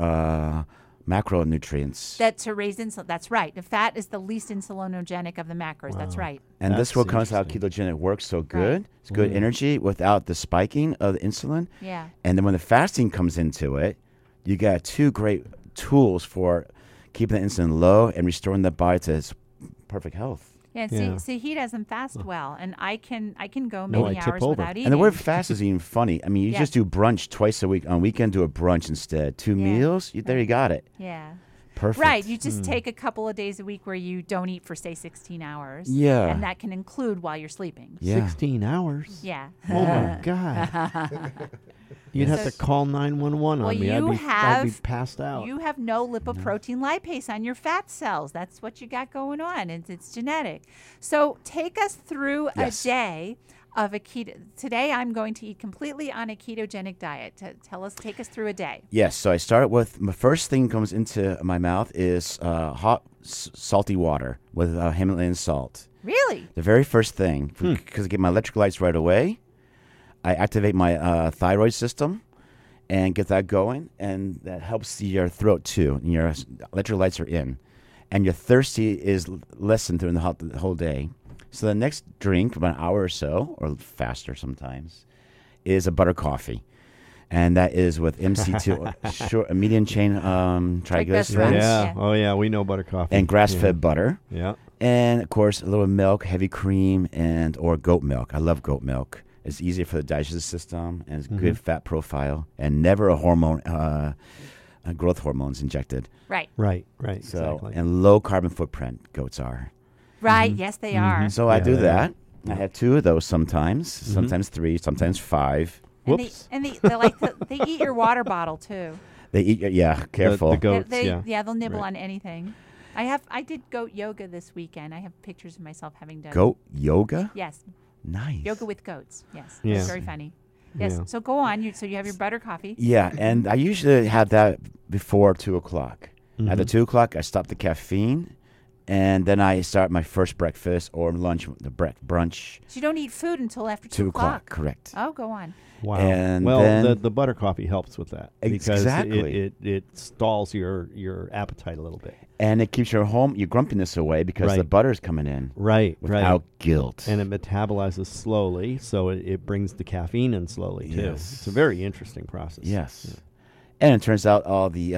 macronutrients. That to raise insulin. That's right. The fat is the least insulinogenic of the macros. That's Wow. right. And That's this will comes how interesting. ketogenic works so good. It's good energy without the spiking of the insulin. Yeah. And then when the fasting comes into it, you got two great tools for keeping the insulin low and restoring the body to its perfect health. Yeah. Yeah. See, he doesn't fast well, and I can go No, many I tip hours over. without eating. And the word fast is even funny. I mean, you Yeah. just do brunch twice a week. On weekend, do a brunch instead. Two Yeah. meals, there you got it. Yeah. Perfect. Right. You just take a couple of days a week where you don't eat for say 16 hours. Yeah. And that can include while you're sleeping. Yeah. 16 hours. Yeah. Oh my God. You'd have So- to call 911 Well, on me. I'd you be have- passed out. You have no lipoprotein lipase on your fat cells. That's what you got going on. It's genetic. So take us through Yes. a day of a keto. Today I'm going to eat completely on a ketogenic diet. Take us through a day. Yes. So I start with my first thing comes into my mouth is hot salty water with Himalayan salt. Really? The very first thing, because I get my electrolytes right away. I activate my thyroid system and get that going, and that helps your throat too. And your electrolytes are in, and your thirsty is lessened during the whole day. So the next drink, about an hour or so, or faster sometimes, is a butter coffee, and that is with MC2, short, medium chain Triglycerides. triglycerides, yeah. Yeah. Oh, yeah. We know butter coffee. and grass-fed butter. Yeah. And of course, a little milk, heavy cream, or goat milk. I love goat milk. It's easier for the digestive system, and it's good fat profile, and never a hormone, growth hormones injected. Right. Right. So Exactly. and low carbon footprint goats are. Right. Yes, they are. So I Yeah, do they that. are. I have 2 of those sometimes, sometimes 3, sometimes 5. And Whoops. they eat your water bottle too. They eat. Yeah, careful. The goats, They'll yeah. nibble Right. on anything. I did goat yoga this weekend. I have pictures of myself having done Goat yoga. Yes, Nice. yoga with goats. Yes, Yeah. it's very funny. Yes. Yeah. So go on. So you have your butter coffee. Yeah, and I usually have that before 2:00. At the Mhm. 2:00, I stop the caffeine, and then I start my first breakfast or lunch, the brunch. So you don't eat food until after 2 2 o'clock, correct. Oh, go on. Wow. And well, then- the butter coffee helps with that because Exactly. it stalls your appetite a little bit. And it keeps your grumpiness away because the Right. butter's coming in Right. without guilt. And it metabolizes slowly, so it brings the caffeine in slowly too. Yes. It's a very interesting process. Yes. And it turns out all the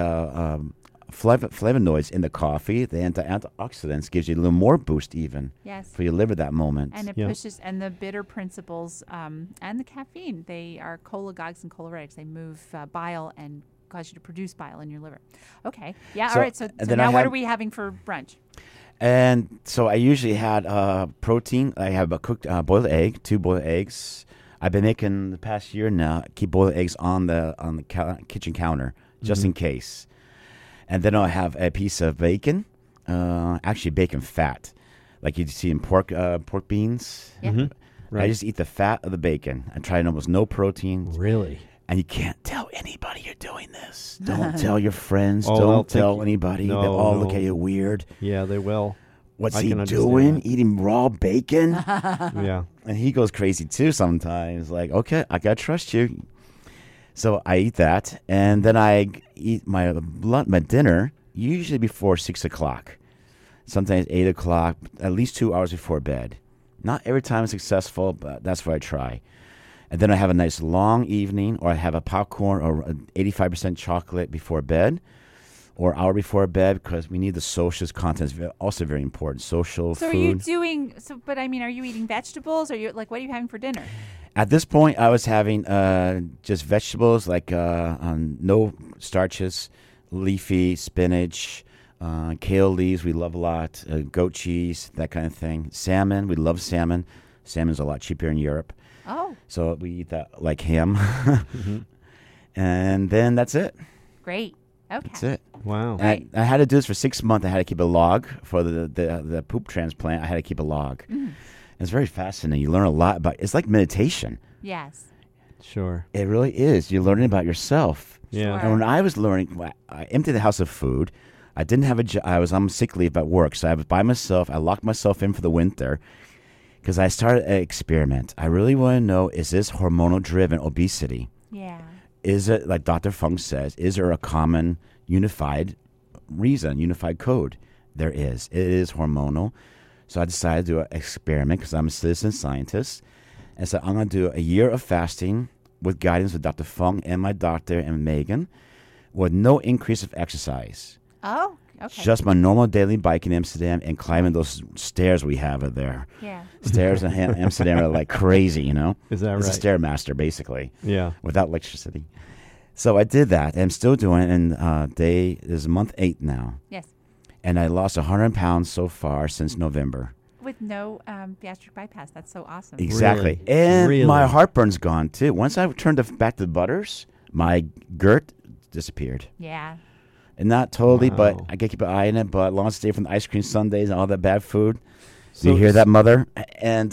flavonoids in the coffee, the antioxidants, gives you a little more boost even Yes. for your liver that moment. And it Yeah. pushes, and the bitter principles and the caffeine, they are cholagogues and choleretics. They move bile and cause you to produce bile in your liver. Okay. Yeah. So- all right. So and then I now what have- are we having for brunch? And so I usually had protein. I have a cooked boiled egg, 2 boiled eggs, I've been making the past year now. Keep boiled eggs on the kitchen counter just in case, and then I'll have a piece of bacon, actually bacon fat, like you see in pork beans. Yeah. Right. I just eat the fat of the bacon. I try almost no protein. Really? And you can't tell anybody you're doing this. Don't tell your friends. Oh, they'll Don't tell think- anybody. no, They'll all no. look at you weird. Yeah, they will. What's I he can understand doing? that. Eating raw bacon? Yeah. And he goes crazy too sometimes. Like, okay, I gotta trust you. So I eat that, and then I eat my dinner usually before 6 o'clock. Sometimes 8 o'clock, at least 2 hours before bed. Not every time I'm successful, but that's what I try. And then I have a nice long evening, or I have a popcorn or 85% chocolate before bed, or hour before bed, because we need the social content. It's also very important. Social So food. are you doing but I mean, are you eating vegetables? Are you what are you having for dinner? At this point, I was having just vegetables, like no starches, leafy spinach, kale leaves. We love a lot. Goat cheese, that kind of thing. Salmon. We love salmon. Salmon's a lot cheaper in Europe. Oh, So we eat that like ham. And then that's it. great. Okay. That's it. Wow. And I had to do this for 6 months. I had to keep a log for the poop transplant. I had to keep a log. It's very fascinating. You learn a lot about. It's like meditation. Yes. Sure. It really is. You're learning about yourself. Yeah. Sure. And when I was learning, I emptied the house of food. I didn't have a job. I was on sick leave at work, so I was by myself. I locked myself in for the winter because I started an experiment. I really want to know: is this hormonal-driven obesity? Yeah. Is it, like Dr. Fung says, is there a common unified reason, unified code? There is. It is hormonal. So I decided to do an experiment because I'm a citizen scientist. And so I'm going to do a year of fasting with guidance of Dr. Fung and my doctor and Megan with no increase of exercise. Oh, okay. Just my normal daily bike in Amsterdam and climbing those stairs we have over there. Yeah. Stairs in Amsterdam are like crazy, you know? Is that It's right? a Stairmaster, basically, Yeah. without electricity. So I did that. And I'm still doing it. And this is month 8 now. Yes. And I lost 100 pounds so far since November. With no gastric bypass. That's so awesome. Exactly. Really? And Really? my heartburn's gone, too. Once I turned back to the butters, my GERD disappeared. Yeah. And not totally, but Wow. I got to keep an eye on it. But as long as I stay from the ice cream sundaes and all that bad food. Do So- you hear that, Mother? And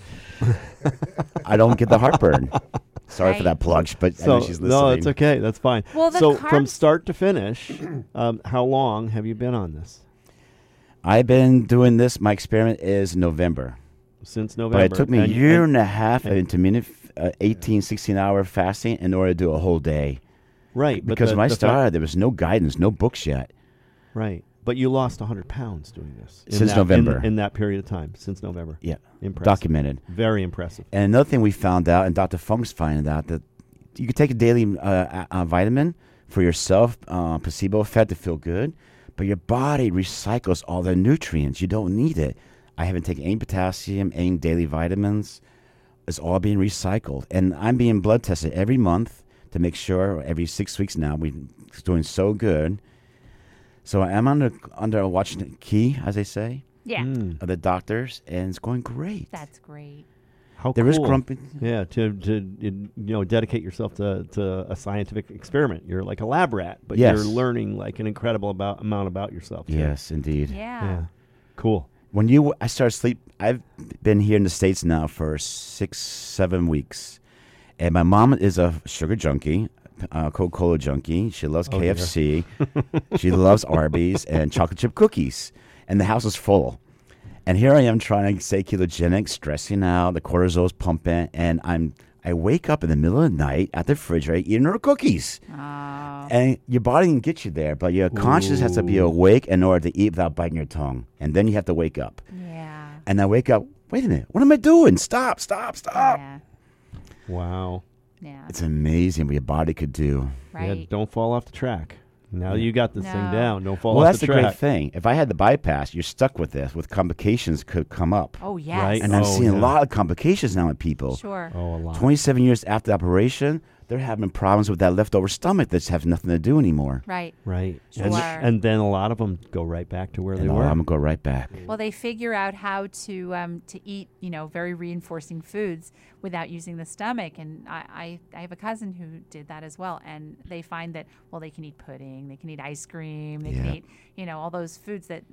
I don't get the heartburn. Sorry for Right. that plug, but I know she's listening. no, it's okay. That's fine. Well, the so from carbs- start to finish, how long have you been on this? I've been doing this. My experiment is November. Since But November. it took me a And- year and- and a half of intermittent 18, 16-hour fasting in order to do a whole day. right. but Because the- when I the fact- started, there was no guidance, no books yet. right. But you lost 100 pounds doing this. Since that, November. In that period of time, since November. Yeah, Impressive. documented. Very impressive. And another thing we found out, and Dr. Fung's finding out, that you could take a daily vitamin for yourself, placebo effect to feel good, but your body recycles all the nutrients. You don't need it. I haven't taken any potassium, any daily vitamins. It's all being recycled. And I'm being blood tested every month to make sure, every 6 weeks now, we're doing so good. So I am under watching the key, as they say, Yeah. Mm. of the doctors, and it's going great. That's great. How There cool. is grumpy. Yeah, to dedicate yourself to a scientific experiment. You're like a lab rat, but Yes. you're learning like an incredible amount about yourself. too. Yes, indeed. Yeah. Yeah. Cool. When I started sleep, I've been here in the States now for 6-7 weeks. And my mom is a sugar junkie, Coca-Cola junkie. She loves Oh, dear. KFC. She loves Arby's and chocolate chip cookies. And the house is full. And here I am trying to stay ketogenic, stressing out, the cortisol's pumping, and I wake up in the middle of the night at the refrigerator eating her cookies. Oh. And your body can get you there, but your conscience has to be awake in order to eat without biting your tongue. And then you have to wake up. Yeah. And I wake up, wait a minute, what am I doing? Stop. Yeah. Wow. Yeah. It's amazing what your body could do. Right. Yeah, don't fall off the track. Now you got this thing No. down. Don't fall Well, off that's the the track. great thing. If I had the bypass, you're stuck with this, with complications could come up. Oh, yes. Right. And I'm Oh, seeing yeah. a lot of complications now with people. Sure. Oh, a lot. 27 years after the operation, they're having problems with that leftover stomach that have nothing to do anymore. Right. Right. Sure. And then a lot of them go right back to where they And were. I'm gonna go right back. Well, they figure out how to eat, very reinforcing foods without using the stomach. And I have a cousin who did that as well. And they find that, well, they can eat pudding, they can eat ice cream, they can eat, all those foods that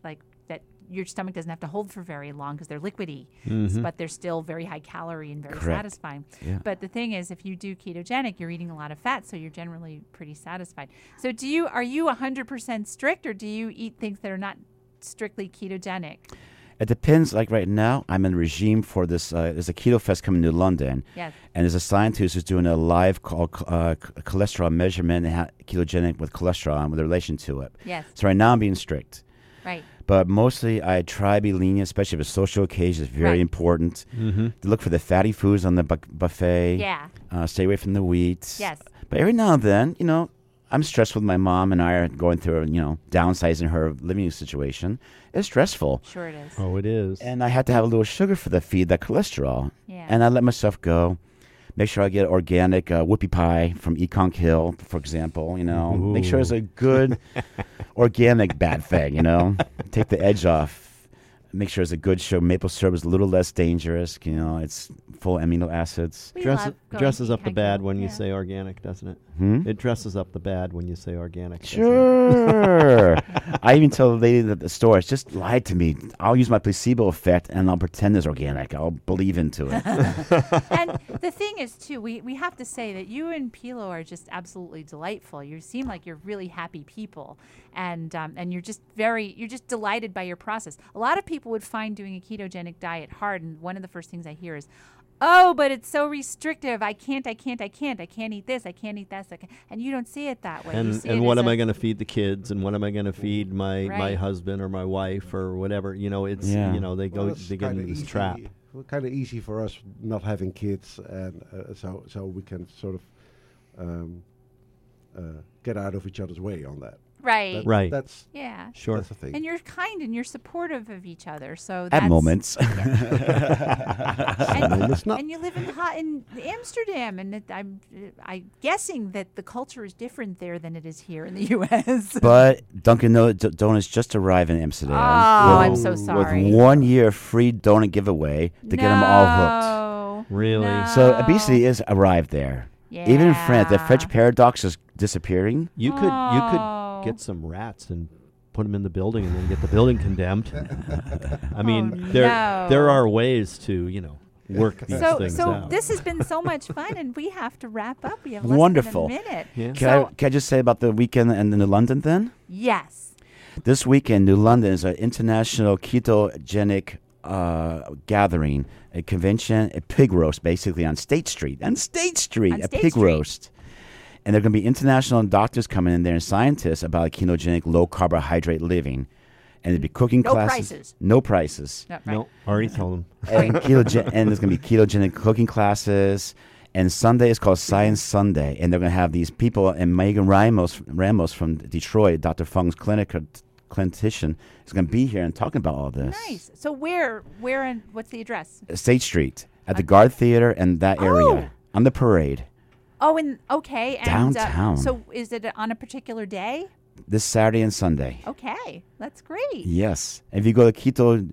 your stomach doesn't have to hold for very long because they're liquidy, but they're still very high calorie and very Correct. satisfying. Yeah. But the thing is, if you do ketogenic, you're eating a lot of fat, so you're generally pretty satisfied. So are you 100% strict, or do you eat things that are not strictly ketogenic? It depends. Like right now, I'm in regime for this. There's a Keto Fest coming to London. Yes. And there's a scientist who's doing a live cholesterol measurement and ketogenic with cholesterol and with relation to it. Yes. So right now I'm being strict. Right. But mostly I try to be lenient, especially if a social occasion is very Right. important. To look for the fatty foods on the buffet. Yeah. Stay away from the wheat. Yes. But every now and then, I'm stressed with my mom, and I are going through, downsizing her living situation. It's stressful. Sure it is. Oh, it is. And I had to have a little sugar for the feed, that cholesterol. Yeah. And I let myself go. Make sure I get organic whoopie pie from Econk Hill, for example. Make sure it's a good organic bad thing. Take the edge off. Make sure it's a good sugar. Maple syrup is a little less dangerous. It's full amino acids. We love going Dresses to up the Econk bad Hill. when you Yeah. say organic, doesn't it? Hmm? It dresses up the bad when you say organic. doesn't it? Sure. I even tell the lady at the store, it's just lie to me. I'll use my placebo effect and I'll pretend it's organic. I'll believe into it. And the thing is, too, we have to say that you and Pilo are just absolutely delightful. You seem like you're really happy people, and you're just delighted by your process. A lot of people would find doing a ketogenic diet hard, and one of the first things I hear is, "Oh, but it's so restrictive. I can't eat this. I can't eat that." And you don't see it that way. You see And it what as am a- I going to feed the kids, and what am I going to feed my Right. husband or my wife or whatever? It's Yeah. they Well, go it's they get kinda into this easy- trap. Kind of easy for us not having kids, and so we can sort of get out of each other's way on that. Right. Right. That's Yeah. Sure. that's the thing. And you're kind and you're supportive of each other. So At that's, moments. Moments not. And you live in Amsterdam, and I'm guessing that the culture is different there than it is here in the U.S. But Dunkin' Donuts just arrived in Amsterdam. Oh, with- I'm so sorry. With 1 year free donut giveaway to get them all hooked. Really? No. So obesity is arrived there. Even in France, the Yeah. French paradox is disappearing. You could Oh. get some rats and put them in the building and then get the building condemned. I mean, Oh, there no. are ways to work these things So out. this has been so much fun, and we have to wrap up. We have less Wonderful. than a minute. Yeah. Can I just say about the weekend in New London then? Yes. This weekend, New London is an international ketogenic gathering, a convention, a pig roast, basically on State Street. On a State pig Street. roast. And there are going to be international doctors coming in there and scientists about ketogenic, low carbohydrate living. And there'll be cooking No classes. prices. No prices. No, right. No, already told them. And there's going to be ketogenic cooking classes. And Sunday is called Science Sunday. And they're going to have these people, and Megan Ramos from Detroit, Dr. Fung's clinician, is going to be here and talking about all this. Nice. So where and what's the address? State Street, at the Guard Theater and that area, on the parade, Oh, okay. And, Downtown. So is it on a particular day? this Saturday and Sunday. Okay, that's great. Yes. If you go to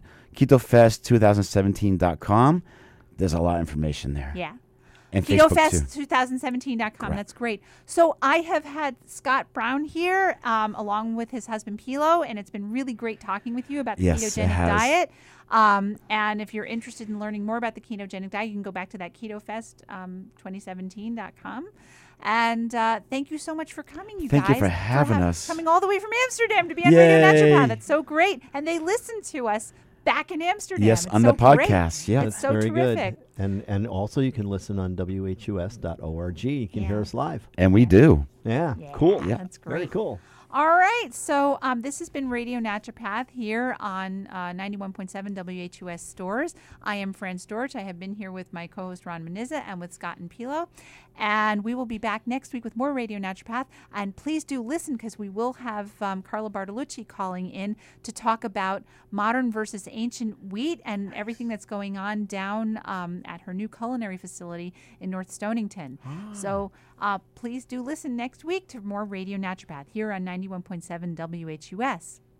KetoFest2017.com, there's a lot of information there. Yeah. And Facebook too. KetoFest2017.com. Correct. That's great. So I have had Scott Brown here along with his husband Pilo, and it's been really great talking with you about the Yes, it ketogenic has. diet. And if you're interested in learning more about the ketogenic diet, you can go back to that KetoFest2017.com. And thank you so much for coming, you Thank you guys. for having us. Coming all the way from Amsterdam to be on Yay. Radio Naturopath. That's so great. And they listen to us back in Amsterdam. Yes, It's on so the great. podcast. Yeah. It's so very terrific. good. And also you can listen on whus.org. You can hear Yeah. us live. And we do. Yeah, Yeah, cool. that's Very great. cool. All right. So this has been Radio Naturopath here on 91.7 WHUS Stores. I am Fran Storch. I have been here with my co-host Ron Menizza and with Scott and Pilo. And we will be back next week with more Radio Naturopath. And please do listen, because we will have Carla Bartolucci calling in to talk about modern versus ancient wheat and everything that's going on down at her new culinary facility in North Stonington. So please do listen next week to more Radio Naturopath here on 91.7 WHUS.